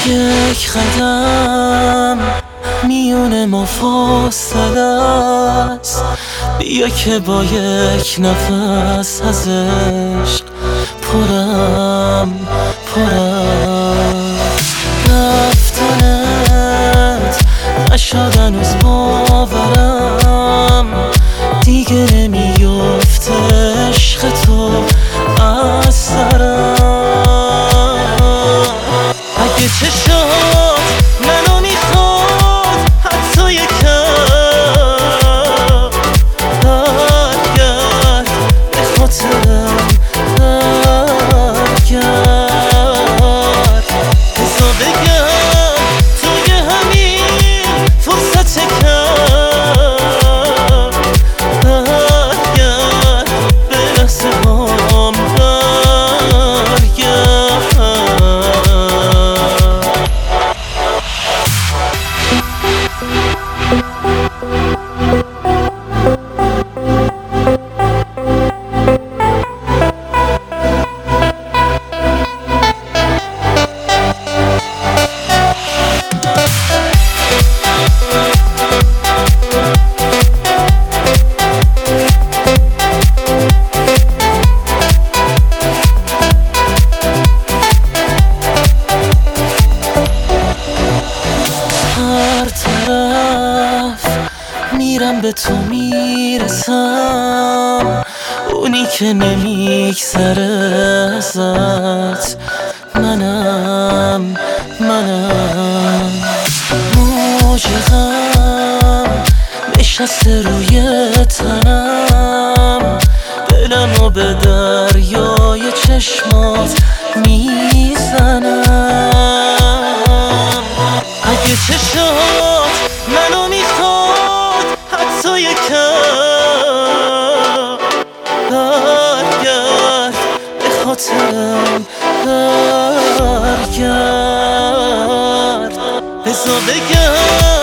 یک قدم میون ما فاصله است، بیا که با یک نفس از عشق پرم رفتنت نشد هنوز باورم، دیگه نمیفته عشق تو از سرم. اگه چشات منو میخواد حتی یکم برگرد به خاطرم، برگرد بذار بگم توی همین فرصت کم، برگرد به لحظه هام، میرم به تو میرسم، اونی که نمیگذره ازت منم موج غم نشسته روی تنم، دلمو به دریای چشمات میزنم. اگه چشات منو میخواد حتی یکم برگرد به خاطرم، برگرد بذار بگم